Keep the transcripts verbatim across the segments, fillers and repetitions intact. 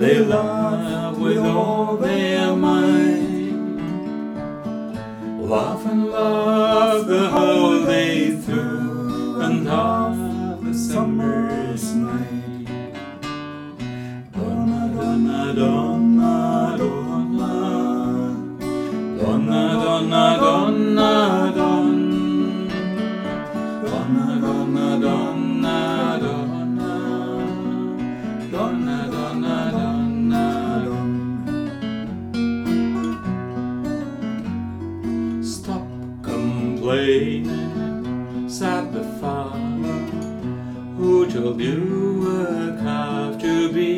they love with all their might. Laugh and love the whole day through, and half the summer's night. Donna, donna, donna, donna, donna, donna, donna, donna, donna, donna, donna, donna, donna, donna, donna, donna. Stop complaining, said the father. Who told you a calf to be?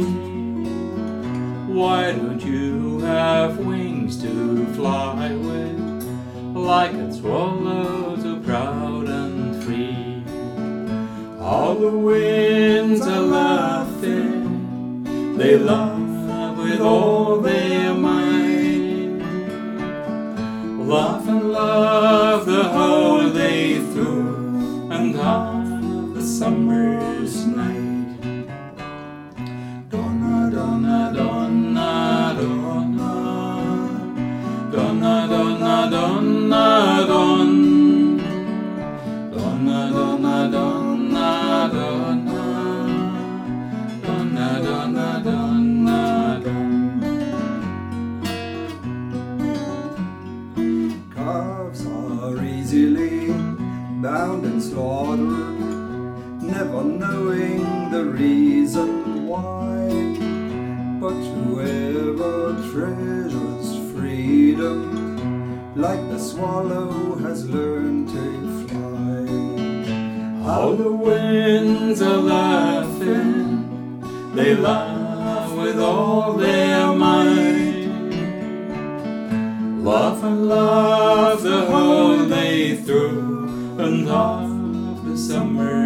Why don't you have wings to fly with, like a swallow so proud and free? All the winds are laughing, they laugh with all their might. Laugh and love the whole day through, and half the summer's night. Donna, donna, donna, donna, donna, donna, donna, donna, donna, donna, donna, donna, donna, donna, donna. Calves are easily bound and slaughtered, never knowing the reason why. But whoever treasures freedom, like the swallow, has learned to fly. All the winds are laughing, they laugh with all their might. Laugh and love the whole day through, and half the summer